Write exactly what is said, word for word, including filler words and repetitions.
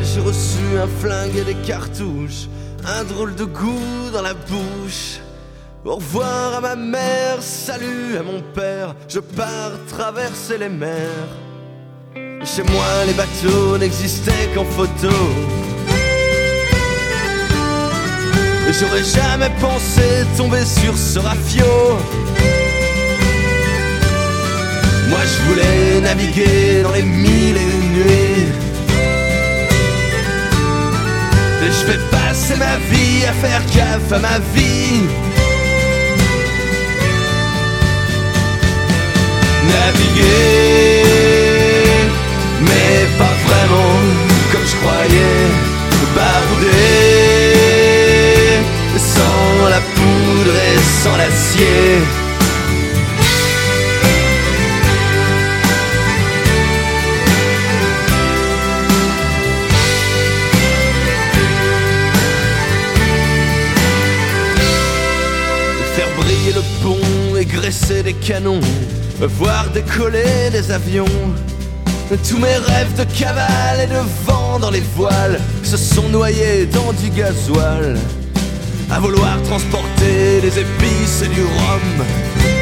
j'ai reçu un flingue et des cartouches, un drôle de goût dans la bouche. Au revoir à ma mère, salut à mon père, je pars traverser les mers. Chez moi les bateaux n'existaient qu'en photo. Et j'aurais jamais pensé tomber sur ce rafio. Moi je voulais naviguer dans les mille et une nuits. Et je vais passer ma vie à faire gaffe à ma vie. Naviguer, mais pas vraiment comme je croyais. Barouder, sans la poudre et sans l'acier. Faire briller le pont et graisser des canons, voir décoller des avions. Tous mes rêves de cavale et de vent dans les voiles se sont noyés dans du gasoil. À vouloir transporter des épices et du rhum,